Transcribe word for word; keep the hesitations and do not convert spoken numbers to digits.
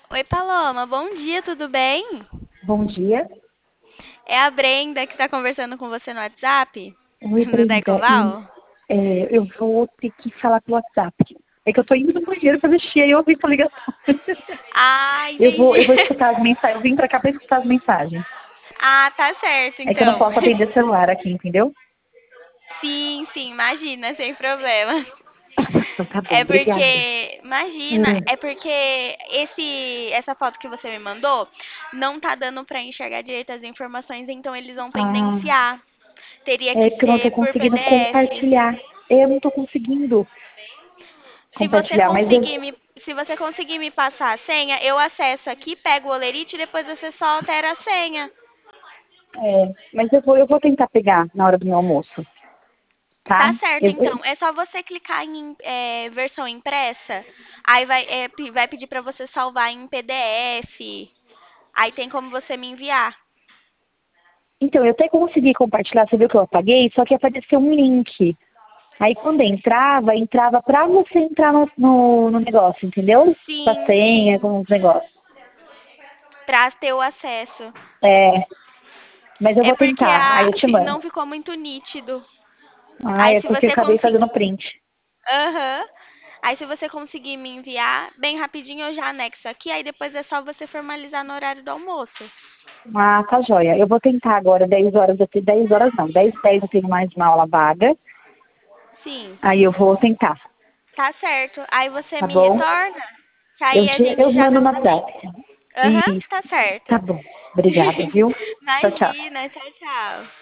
Oi, Paloma, bom dia, tudo bem? Bom dia. É a Brenda que está conversando com você no WhatsApp, Oi, do Brenda. E, Decoval? é, eu vou ter que falar pelo WhatsApp. É que eu tô indo no banheiro fazer xixi e eu ouvi sua ligação. Ah, Eu vou, entendi. eu vou escutar as mensagens. Eu vim pra cá pra escutar as mensagens. Ah, tá certo, É que eu não então. posso atender celular aqui, entendeu? Sim, sim, imagina, sem problema. Então tá bom, É obrigada. porque, imagina, Hum. é porque esse, essa foto que você me mandou não tá dando pra enxergar direito as informações, então eles vão Ah, pendenciar. Teria é que porque eu não tô ser por conseguindo P D F. compartilhar. Eu não tô conseguindo Se você compartilhar, mas eu. conseguir me, se você conseguir me passar a senha, eu acesso aqui, pego o olerite e depois você só altera a senha. É, mas eu vou, eu vou tentar pegar na hora do meu almoço, Tá tá? certo, Eu, então. É só você clicar em é, versão impressa. Aí vai, é, pe- vai pedir para você salvar em P D F. Aí tem como você me enviar. então, eu até consegui compartilhar, você viu que eu apaguei, só que apareceu um link. Aí quando entrava, entrava pra você entrar no, no, no negócio, entendeu? Com a Sim, senha, sim. com os negócios. Pra ter o acesso. É, mas eu É vou porque tentar, aí a, eu te fi- mando. não ficou muito nítido. Ah, Aí é se porque eu você acabei fazendo conseguir. print. Aham. Aí se você conseguir me enviar, bem rapidinho eu já anexo aqui, aí depois é só você formalizar no horário do almoço. Ah, tá joia. Eu vou tentar agora, dez horas, eu tenho- dez horas não, dez dez eu tenho mais uma aula vaga. Sim, Aí eu vou tentar, tá certo. Aí você tá me bom? retorna, que Eu aí a te, gente eu já mando dá no um WhatsApp. jeito. Aham, Isso, tá certo. tá bom. Obrigada, viu? Tchau, tchau. Imagina, tchau, tchau.